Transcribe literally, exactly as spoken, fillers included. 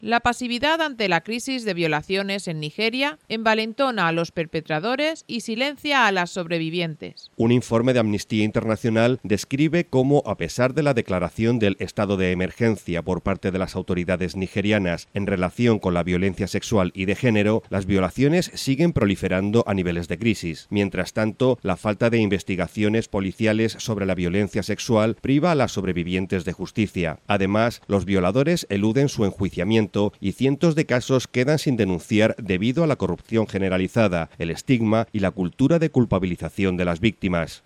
La pasividad ante la crisis de violaciones en Nigeria envalentona a los perpetradores y silencia a las sobrevivientes. Un informe de Amnistía Internacional describe cómo, a pesar de la declaración del estado de emergencia por parte de las autoridades nigerianas en relación con la violencia sexual y de género, las violaciones siguen proliferando a niveles de crisis. Mientras tanto, la falta de investigaciones policiales sobre la violencia sexual priva a las sobrevivientes de justicia. Además, los violadores eluden su enjuiciamiento y cientos de casos quedan sin denunciar debido a la corrupción generalizada, el estigma y la cultura de culpabilización de las víctimas.